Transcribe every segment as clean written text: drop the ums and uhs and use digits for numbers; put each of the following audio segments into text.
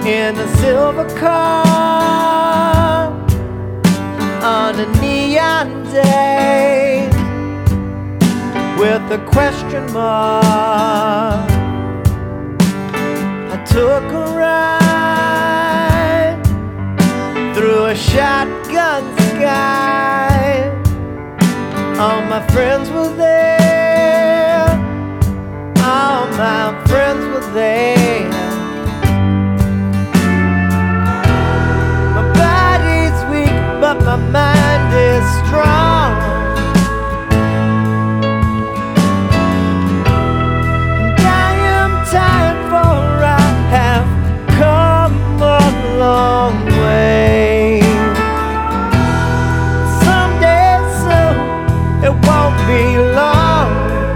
in a silver car on a neon day with a question mark. I took a ride through a shotgun sky. All my friends were there, all my friends were there. My body's weak, but my mind is strong. And I am tired, for I have come a long way. Someday soon, it won't be long.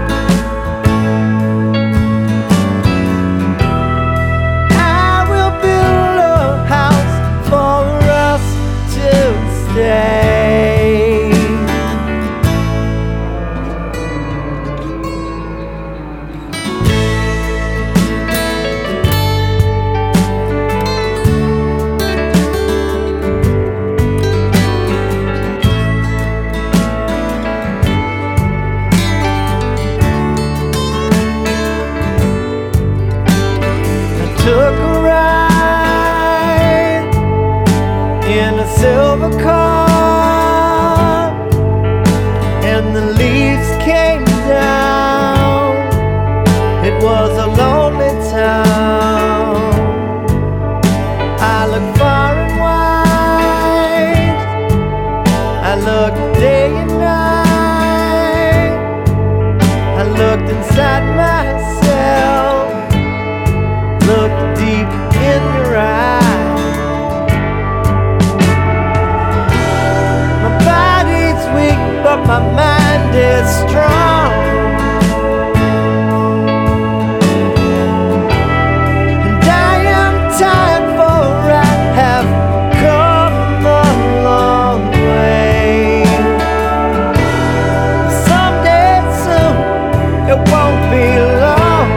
I will build a house for us to stay. Took a ride in a silver car, and the leaves came down. It was a lonely town. I looked far and wide, I looked day and night, I looked inside myself, look deep in your eyes. My body's weak, but my mind is strong. And I am tired, for I have come a long way. Someday soon, it won't be long.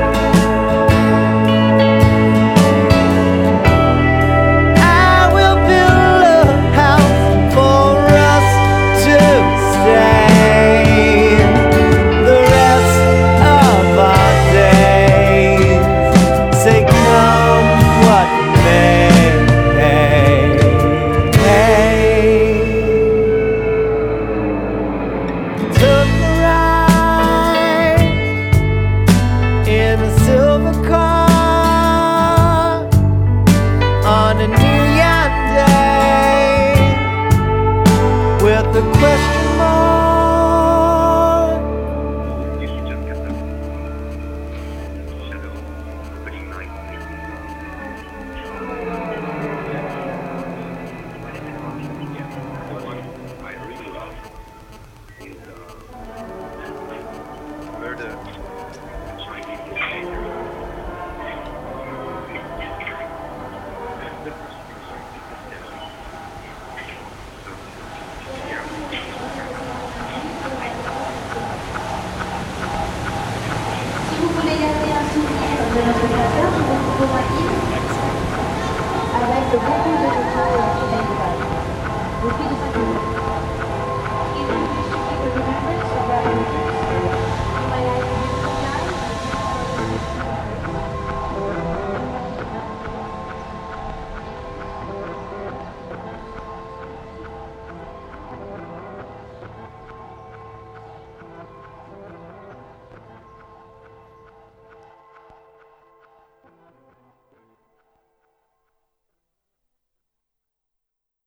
In a silver car on a neon day with a question mark. Si vous voulez garder un souvenir de notre concert, nous vous proposons un guide avec beaucoup de photos et de base. Le prix de 5 €.